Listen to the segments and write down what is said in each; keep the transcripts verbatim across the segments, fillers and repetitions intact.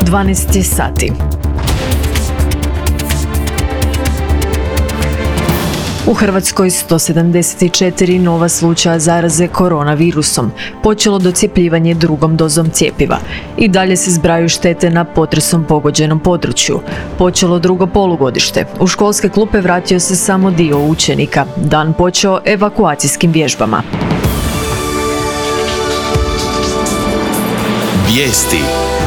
dvanaest sati. U Hrvatskoj sto sedamdeset četiri nova slučaja zaraze koronavirusom, počelo docjepljivanje drugom dozom cjepiva. I dalje se zbrajaju štete na potresom pogođenom području. Počelo drugo polugodište. U školske klupe vratio se samo dio učenika. Dan počeo evakuacijskim vježbama. Vijesti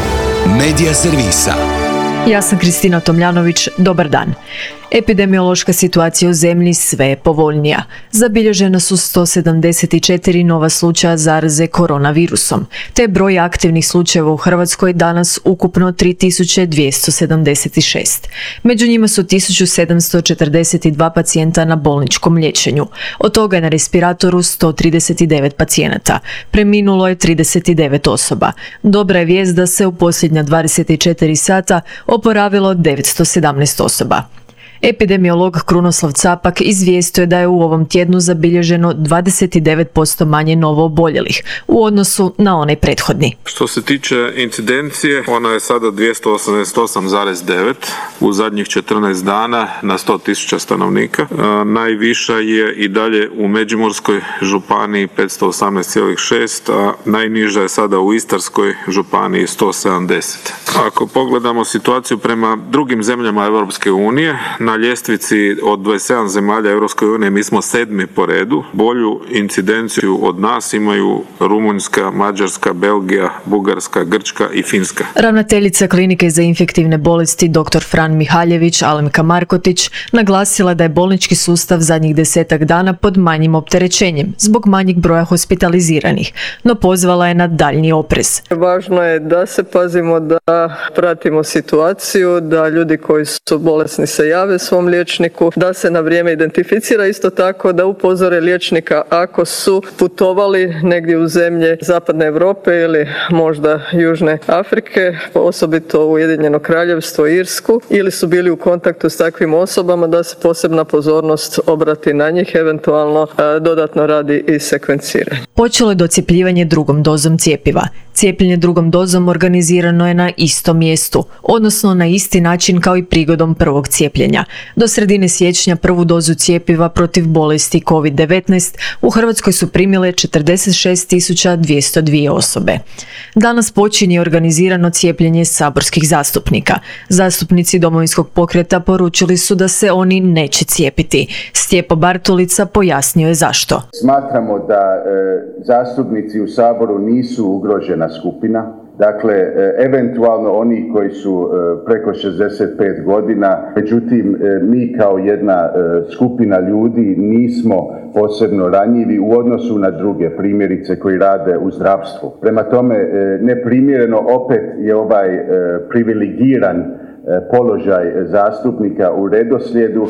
Medija servisa. Ja sam Kristina Tomljanović, dobar dan. Epidemiološka situacija u zemlji sve je povoljnija. Zabilježena su sto sedamdeset četiri nova slučaja zaraze koronavirusom, te broj aktivnih slučajeva u Hrvatskoj danas ukupno tri tisuće dvjesto sedamdeset šest. Među njima su tisuću sedamsto četrdeset dva pacijenta na bolničkom liječenju. Od toga je na respiratoru sto trideset devet pacijenata. Preminulo je trideset devet osoba. Dobra je vijest da se u posljednja dvadeset četiri sata oporavilo devetsto sedamnaest osoba. Epidemiolog Krunoslav Capak izvijestio je da je u ovom tjednu zabilježeno dvadeset devet posto manje novo oboljelih u odnosu na onaj prethodni. Što se tiče incidencije, ona je sada dvjesto osamdeset osam zarez devet u zadnjih četrnaest dana na sto tisuća stanovnika. E, najviša je i dalje u Međimurskoj županiji petsto osamnaest zarez šest, a najniža je sada u Istarskoj županiji sto sedamdeset. Ako pogledamo situaciju prema drugim zemljama Europske unije, na ljestvici od dvadeset sedam zemalja Europske unije mi smo sedmi po redu. Bolju incidenciju od nas imaju Rumunjska, Mađarska, Belgija, Bugarska, Grčka i Finska. Ravnateljica Klinike za infektivne bolesti dr. Fran Mihaljević Alemka Markotić naglasila da je bolnički sustav zadnjih desetak dana pod manjim opterećenjem zbog manjeg broja hospitaliziranih, no pozvala je na daljnji oprez. Važno je da se pazimo, da pratimo situaciju, da ljudi koji su bolesni se jave svom liječniku, da se na vrijeme identificira, isto tako da upozore liječnika ako su putovali negdje u zemlje Zapadne Europe ili možda Južne Afrike, osobito Ujedinjeno Kraljevstvo, Irsku, ili su bili u kontaktu s takvim osobama, da se posebna pozornost obrati na njih, eventualno dodatno radi i sekvenciranje. Počelo je docjepljivanje drugom dozom cjepiva. Cijepljenje drugom dozom organizirano je na istom mjestu, odnosno na isti način kao i prigodom prvog cijepljenja. Do sredine siječnja prvu dozu cjepiva protiv bolesti kovid devetnaest u Hrvatskoj su primile četrdeset šest tisuća dvjesto dvije osobe. Danas počinje organizirano cijepljenje saborskih zastupnika. Zastupnici Domovinskog pokreta poručili su da se oni neće cijepiti. Stjepo Bartulica pojasnio je zašto. Smatramo da e, zastupnici u Saboru nisu ugrožena skupina. Dakle, eventualno oni koji su preko šezdeset pet godina, međutim mi kao jedna skupina ljudi nismo posebno ranjivi u odnosu na druge, primjerice koji rade u zdravstvu. Prema tome, neprimjereno opet je ovaj privilegiran položaj zastupnika u redoslijedu.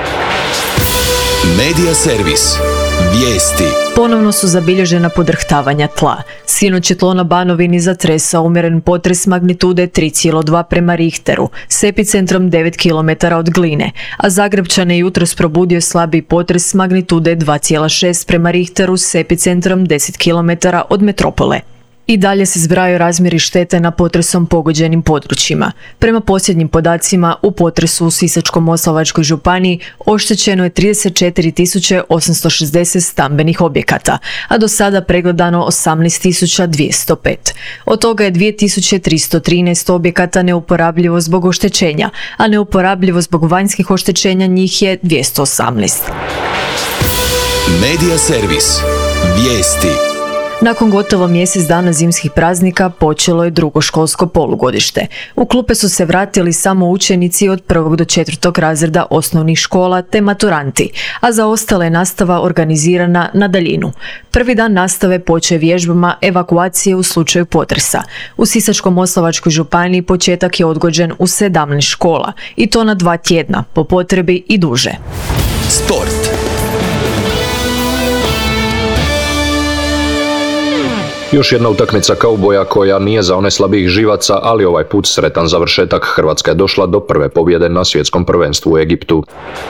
Medija servis. Vijesti. Ponovno su zabilježena podrhtavanja tla. Sinoć je tlo na Banovini zatresao umjeren potres magnitude tri zarez dva prema Richteru, s epicentrom devet kilometara od Gline, a Zagrepčane jutros probudio slabiji potres magnitude dva zarez šest prema Richteru s epicentrom deset kilometara od metropole. I dalje se zbrajaju razmjeri štete na potresom pogođenim područjima. Prema posljednjim podacima, u potresu u Sisačko-moslavačkoj županiji oštećeno je trideset četiri tisuće osamsto šezdeset stambenih objekata, a do sada pregledano osamnaest tisuća dvjesto pet. Od toga je dvije tisuće tristo trinaest objekata neuporabljivo zbog oštećenja, a neuporabljivo zbog vanjskih oštećenja njih je dvjesto osamnaest. Medija servis. Vijesti. Nakon gotovo mjesec dana zimskih praznika počelo je drugo školsko polugodište. U klupe su se vratili samo učenici od prvog do četvrtog razreda osnovnih škola te maturanti, a za ostale je nastava organizirana na daljinu. Prvi dan nastave počeo je vježbama evakuacije u slučaju potresa. U Sisačko-moslavačkoj županiji početak je odgođen u sedamnaest škola i to na dva tjedna, po potrebi i duže. Sport. Još jedna utakmica kauboja koja nije za one slabijih živaca, ali ovaj put sretan završetak. Hrvatska je došla do prve pobjede na svjetskom prvenstvu u Egiptu.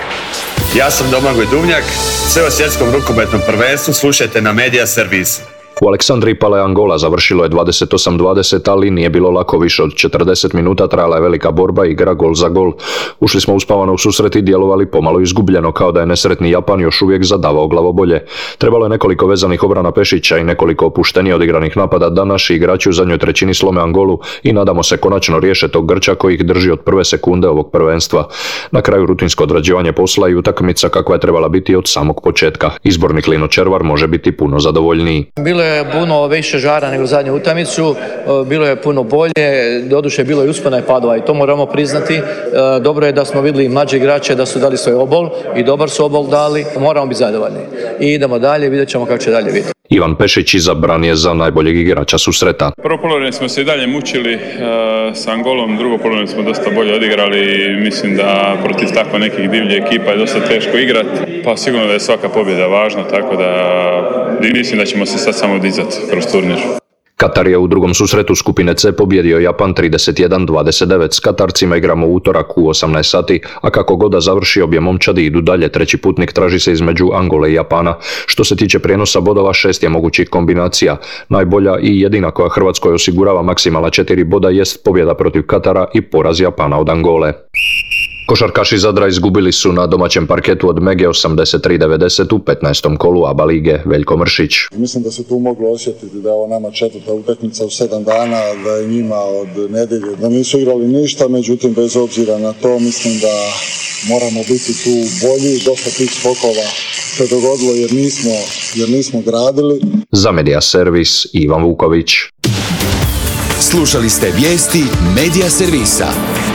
Ja sam Domagoj Duvnjak, sve o svjetskom rukometnom prvenstvu slušajte na Medija servisu. U Aleksandriji pala je Angola, završilo je dvadeset osam dvadeset, ali nije bilo lako. Više od četrdeset minuta trajala je velika borba, igra gol za gol. Ušli smo uspavano u susret i djelovali pomalo izgubljeno, kao da je nesretni Japan još uvijek zadavao glavobolje. Trebalo je nekoliko vezanih obrana Pešića i nekoliko opuštenije odigranih napada da naši igrači u zadnjoj trećini slome Angolu i nadamo se konačno riješe tog grča koji ih drži od prve sekunde ovog prvenstva. Na kraju rutinsko odrađivanje posla i utakmica kakva je trebala biti od samog početka. Izbornik Lino Červar može biti puno zadovoljniji. Bilo je puno više žara nego zadnju utakmicu, bilo je puno bolje, doduše bilo je uspona i padova i to moramo priznati. Dobro je da smo vidjeli mlađe igrače da su dali svoj obol i dobar su obol dali, moramo biti zadovoljni. I idemo dalje, vidjet ćemo kako će dalje biti. Ivan Pešić izabran je za najboljeg igrača susreta. Prvo poluvreme smo se i dalje mučili uh, s Angolom, drugo poluvreme smo dosta bolje odigrali i mislim da protiv takva nekih divlje ekipa je dosta teško igrati, pa sigurno da je svaka pobjeda važna, tako da mislim da ćemo se sad samo dizati kroz turnir. Katar je u drugom susretu skupine C pobjedio Japan trideset jedan dvadeset devet. S Katarcima igramo u utorak u osamnaest sati, a kako god da završi obje momčadi idu dalje. Treći putnik traži se između Angole i Japana. Što se tiče prijenosa bodova, šest je mogućih kombinacija. Najbolja i jedina koja Hrvatskoj osigurava maksimalna četiri boda jest pobjeda protiv Katara i poraz Japana od Angole. Košarkaši Zadra izgubili su na domaćem parketu od Mege osamdeset tri devedeset u petnaestom kolu A B A lige. Veljko Mršić. Mislim da se tu moglo osjetiti da je ovo nama četvrta utakmica u sedam dana, da je njima od nedjelje, da nisu igrali ništa, međutim bez obzira na to mislim da moramo biti tu bolji. Dosta tih skokova se dogodilo jer nismo, jer nismo gradili. Za Media Servis Ivan Vuković. Slušali ste vijesti Media Servisa.